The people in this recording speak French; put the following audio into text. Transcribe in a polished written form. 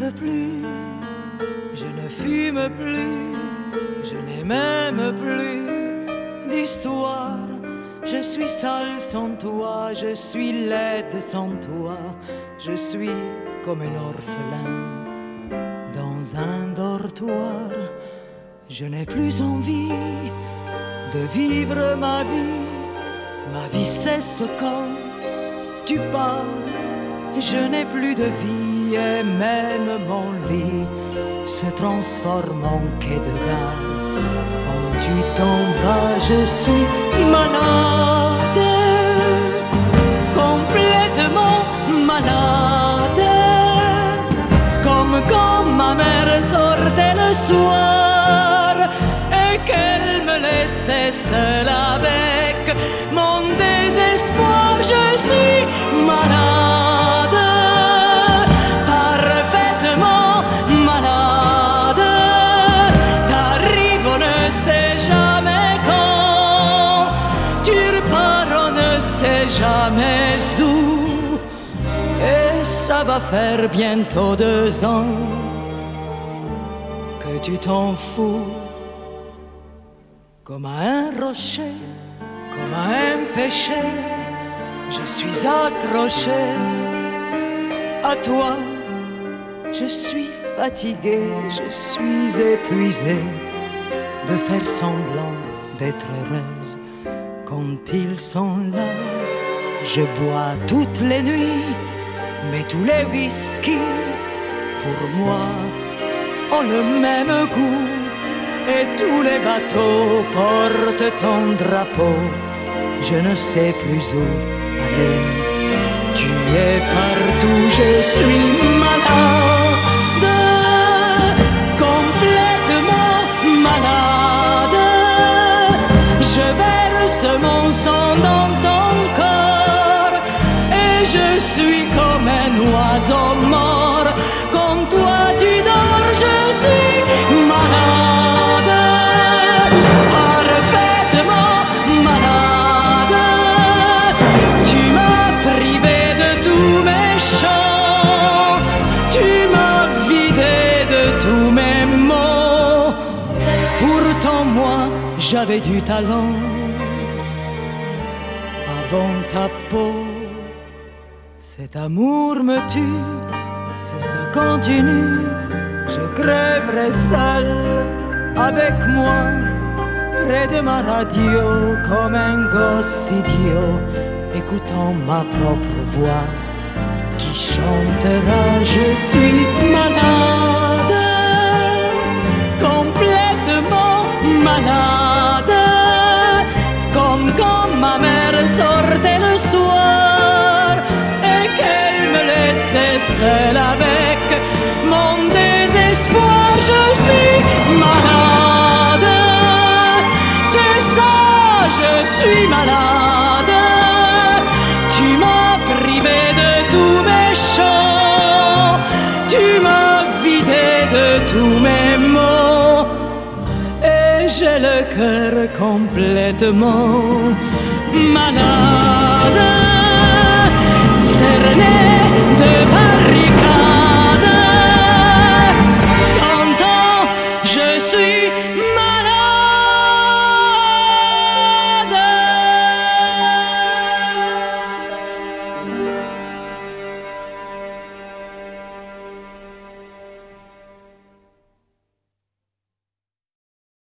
rêve plus, je ne fume plus, je n'ai même plus d'histoire. Je suis seule sans toi, je suis laide sans toi, je suis comme un orphelin dans un dortoir. Je n'ai plus envie de vivre ma vie cesse quand tu pars. Je n'ai plus de vie et même mon lit se transforme en quai de gare. Quand tu t'en vas, je suis malade, complètement malade, comme quand ma mère sortait le soir et qu'elle me laissait seule avec mon désespoir. Je suis malade, parfaitement malade. T'arrives, on ne sait jamais quand, tu repars, on ne sait jamais où. Et ça va faire bientôt 2 ans que tu t'en fous. Comme à un rocher, comme à un péché, je suis accroché à toi. Je suis fatigué, je suis épuisé de faire semblant d'être heureuse. Quand ils sont là, je bois toutes les nuits, mais tous les whisky, pour moi, ont le même goût. Et tous les bateaux portent ton drapeau. Je ne sais plus où aller. Tu es partout, je suis malade, complètement malade. Je verse mon sang dans ton corps et je suis comme un oiseau mort. Quand toi tu dors, je suis malade, parfaitement malade. Tu m'as privé de tous mes chants, tu m'as vidé de tous mes mots. Pourtant moi j'avais du talent avant ta peau. Cet amour me tue, si ça continue, je crèverai seul avec moi, près de ma radio, comme un gosse idiot, écoutant ma propre voix qui chantera. Je suis malade, complètement malade, comme quand ma mère sortait le soir et qu'elle me laissait seule avec mon désespoir. Je suis malade, c'est ça, je suis malade. Tu m'as privé de tous mes chants, tu m'as vidé de tous mes mots, et j'ai le cœur complètement malade, cerné de